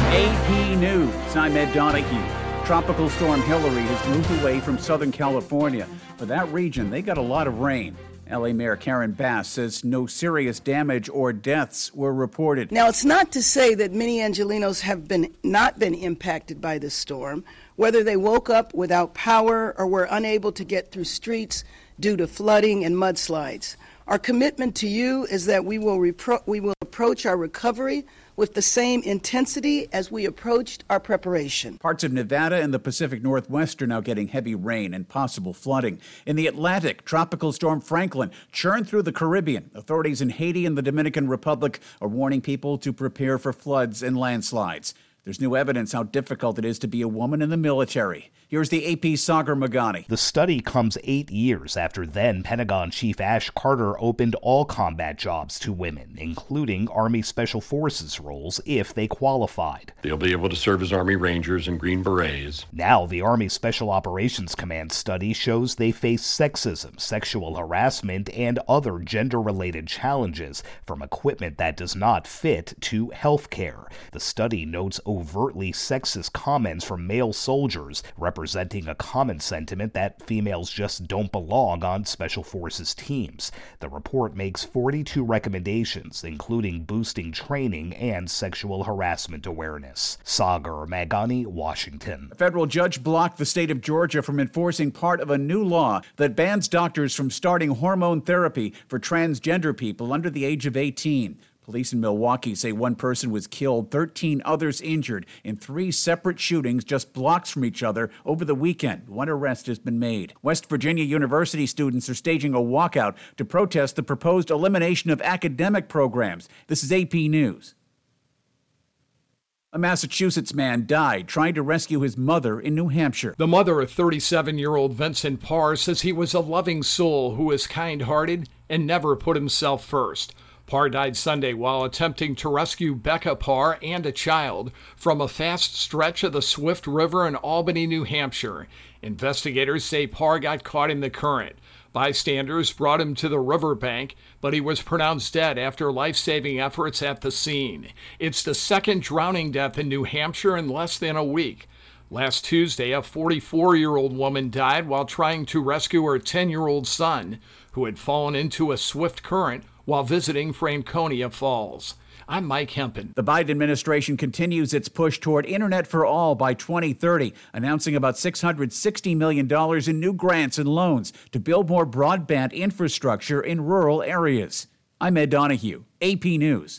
AP News, I'm Ed Donahue. Tropical Storm Hilary has moved away from Southern California. For that region, they got a lot of rain. LA Mayor Karen Bass says no serious damage or deaths were reported. Now, it's not to say that many Angelenos have not been impacted by this storm, whether they woke up without power or were unable to get through streets due to flooding and mudslides. Our commitment to you is that we will approach our recovery with the same intensity as we approached our preparation. Parts of Nevada and the Pacific Northwest are now getting heavy rain and possible flooding. In the Atlantic, Tropical Storm Franklin churned through the Caribbean. Authorities in Haiti and the Dominican Republic are warning people to prepare for floods and landslides. There's new evidence how difficult it is to be a woman in the military. Here's the AP's Sagar Meghani. The study comes 8 years after then Pentagon Chief Ash Carter opened all combat jobs to women, including Army Special Forces roles if they qualified. They'll be able to serve as Army Rangers and Green Berets. Now, the Army Special Operations Command study shows they face sexism, sexual harassment, and other gender-related challenges, from equipment that does not fit to health care. The study notes overtly sexist comments from male soldiers, representing a common sentiment that females just don't belong on Special Forces teams. The report makes 42 recommendations, including boosting training and sexual harassment awareness. Sagar Meghani, Washington. A federal judge blocked the state of Georgia from enforcing part of a new law that bans doctors from starting hormone therapy for transgender people under the age of 18. Police in Milwaukee say one person was killed, 13 others injured in 3 separate shootings just blocks from each other over the weekend. One arrest has been made. West Virginia University students are staging a walkout to protest the proposed elimination of academic programs. This is AP News. A Massachusetts man died trying to rescue his mother in New Hampshire. The mother of 37-year-old Vincent Parr says he was a loving soul who was kind-hearted and never put himself first. Parr died Sunday while attempting to rescue Becca Parr and a child from a fast stretch of the Swift River in Albany, New Hampshire. Investigators say Parr got caught in the current. Bystanders brought him to the riverbank, but he was pronounced dead after life-saving efforts at the scene. It's the second drowning death in New Hampshire in less than a week. Last Tuesday, a 44-year-old woman died while trying to rescue her 10-year-old son, who had fallen into a swift current while visiting Franconia Falls. I'm Mike Hempen. The Biden administration continues its push toward Internet for All by 2030, announcing about $660 million in new grants and loans to build more broadband infrastructure in rural areas. I'm Ed Donahue, AP News.